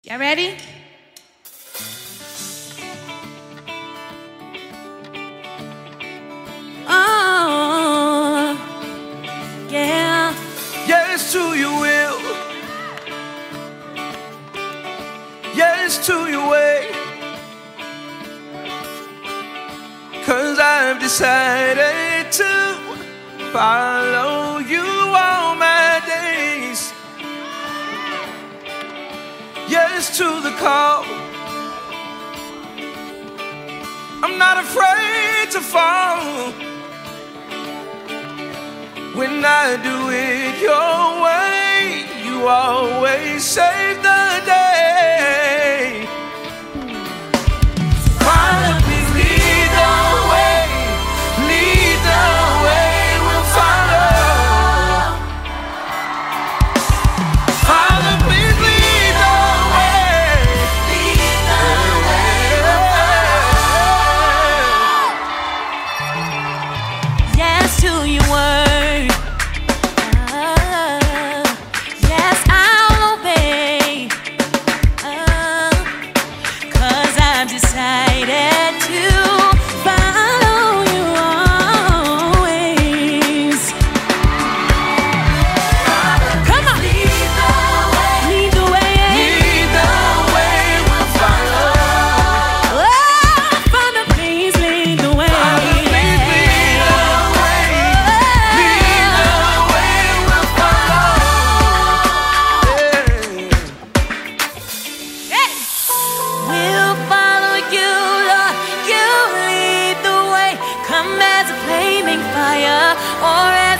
Y'all ready? Oh, yeah. Yes to your will. Yes to your way. 'Cause I've decided to follow you all my days. Yes to the call. I'm not afraid to fall. When I do it your way, you always save the day. Father, please lead the way. Lead the way, we'll follow. Father, please lead the way. Lead the way, we'll follow. Yes to your word. Yes, I'll obey. 'Cause I've decided to follow you always. Come on. Lead the way. Lead the way, we'll follow. Oh, Father, please lead the way. Father, please lead the way. Lead the way, we'll follow. Hey. We'll follow you, Lord. You lead the way. Come as a flaming fire or